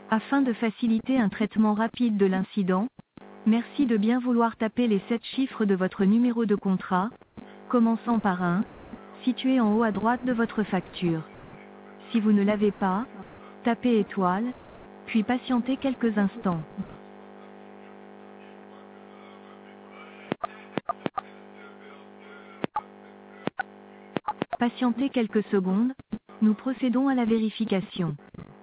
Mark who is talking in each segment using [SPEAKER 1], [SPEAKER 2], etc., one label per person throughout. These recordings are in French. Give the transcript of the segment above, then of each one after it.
[SPEAKER 1] Afin de faciliter un traitement rapide de l'incident, merci de bien vouloir taper les 7 chiffres de votre numéro de contrat, commençant par 1, situé en haut à droite de votre facture. Si vous ne l'avez pas, tapez étoile, puis patientez quelques instants. Patientez quelques secondes, nous procédons à la vérification.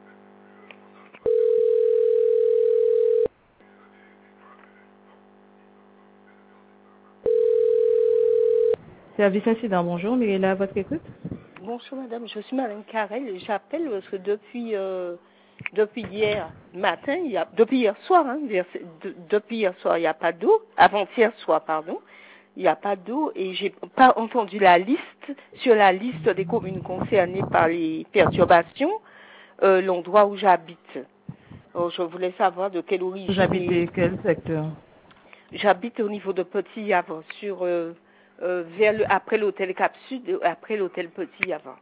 [SPEAKER 1] Service incident, bonjour, mais là à votre écoute.
[SPEAKER 2] Bonjour madame, je suis Madame Carrel. J'appelle parce que depuis hier matin, depuis hier soir, depuis hier soir, il n'y a pas d'eau. Avant-hier soir, pardon, il n'y a pas d'eau et j'ai pas entendu la liste sur la liste des communes concernées par les perturbations, l'endroit où j'habite. Alors, je voulais savoir de quelle origine.
[SPEAKER 1] Vous habitez quel secteur?
[SPEAKER 2] J'habite au niveau de Petit Havre, après l'hôtel Cap Sud, après l'hôtel Petit Havre.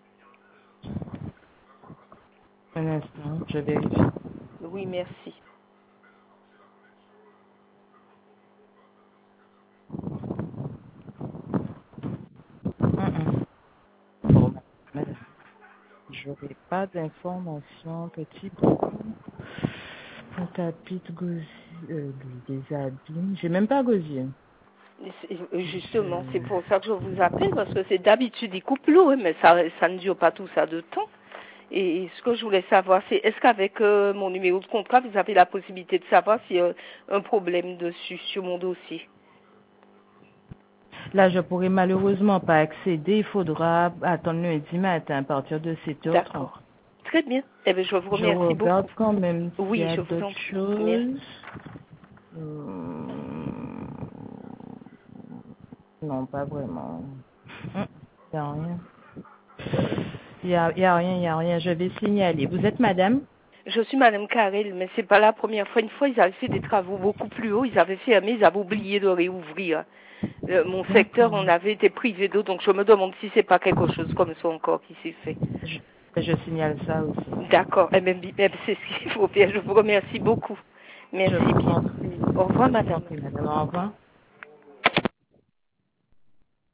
[SPEAKER 1] Un instant, je vérifie.
[SPEAKER 2] Oui, merci.
[SPEAKER 1] Bon, madame, j'aurai pas d'informations, petit beaucoup. Pour tapis de gosier, des abîmes. J'ai même pas gosier.
[SPEAKER 2] Justement, c'est pour ça que je vous appelle, parce que c'est d'habitude, il coupe l'eau, mais ça ne dure pas tout ça de temps. Et ce que je voulais savoir, c'est est-ce qu'avec mon numéro de contrat, vous avez la possibilité de savoir s'il y a un problème dessus, sur mon dossier?
[SPEAKER 1] Là, je pourrais malheureusement pas accéder. Il faudra attendre lundi matin à partir de 7h30.
[SPEAKER 2] D'accord. Très bien. Eh bien, je vous remercie beaucoup.
[SPEAKER 1] Je regarde quand même s'il y a
[SPEAKER 2] je vous
[SPEAKER 1] d'autres
[SPEAKER 2] en prie.
[SPEAKER 1] choses. Non, pas vraiment. Il n'y a rien. Il y a rien. Je vais signaler. Vous êtes madame?
[SPEAKER 2] Je suis Madame Carrel, mais c'est pas la première fois. Une fois, ils avaient fait des travaux beaucoup plus hauts. Ils avaient fermé, ils avaient oublié de réouvrir. Mon secteur, on avait été privé d'eau, donc je me demande si c'est pas quelque chose comme ça encore qui s'est fait.
[SPEAKER 1] Je signale ça aussi.
[SPEAKER 2] D'accord. Eh bien, c'est ce qu'il faut faire. Je vous remercie beaucoup. Merci bien. Au revoir, madame.
[SPEAKER 1] Au revoir.